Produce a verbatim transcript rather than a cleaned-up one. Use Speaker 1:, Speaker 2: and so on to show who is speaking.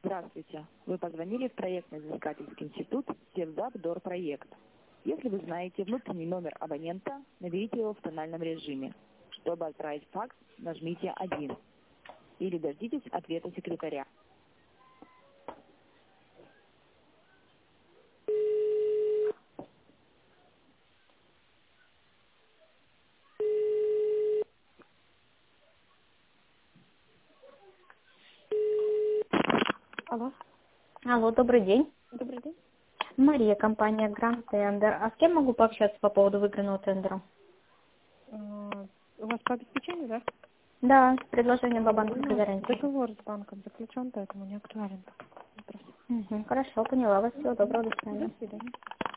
Speaker 1: Здравствуйте. Вы позвонили в проектно-изыскательский институт Севзапдорпроект. Если вы знаете внутренний номер абонента, наберите его в тональном режиме. Чтобы отправить факс, нажмите один. Или дождитесь ответа секретаря.
Speaker 2: Алло,
Speaker 3: Алло, добрый день.
Speaker 2: добрый день.
Speaker 3: Мария, компания Grand Tender. А с кем могу пообщаться по поводу выигранного тендера?
Speaker 2: А, У вас по обеспечению, да?
Speaker 3: Да, предложение по
Speaker 2: У
Speaker 3: банковской
Speaker 2: нас
Speaker 3: гарантии.
Speaker 2: договор с банком заключен, поэтому не актуален такой вопрос.
Speaker 3: Угу, хорошо, поняла вас. Всего доброго, до
Speaker 2: До
Speaker 3: свидания.
Speaker 2: свидания.